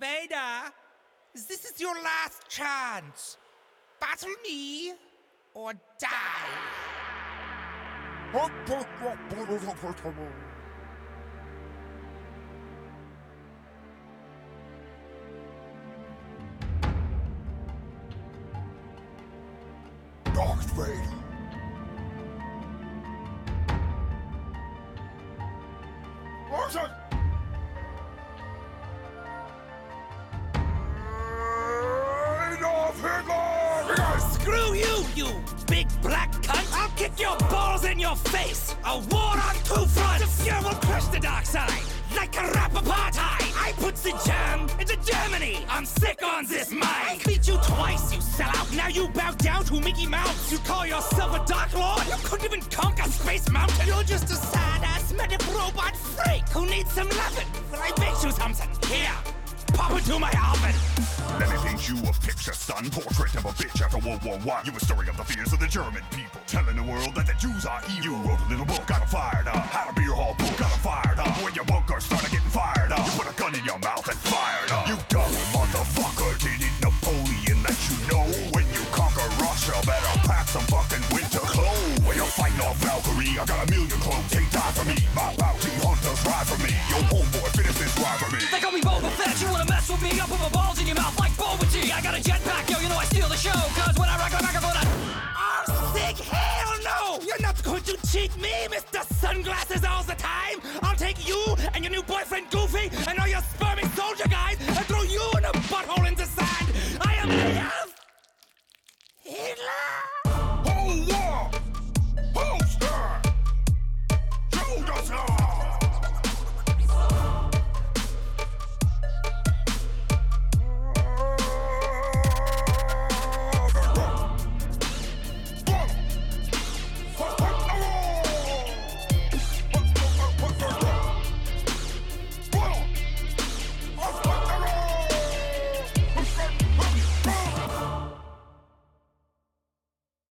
Vader, this is your last chance. Battle me or die. Darth Vader. Listen! Adolf Hitler! Screw you, you big black cunt! I'll kick your balls in your face! A war on two fronts! The fear will crush the dark side! Like a rap apartheid! I put the jam into Germany! I'm sick on this mind! I beat you twice, you sellout! Now you bow down to Mickey Mouse! You call yourself a Dark Lord? You couldn't even conquer Space Mountain! You're just a sad-ass medic robot freak who needs some lovin'! Well, I bet you something! Here! Pop into my oven! Let me paint you a picture, son. Portrait of a bitch after World War I. You a story of the fears of the German people, telling the world that the Jews are evil. You wrote a little book, got 'em fired up. How to be your whole book, got 'em fired up. When your bunkers started getting fired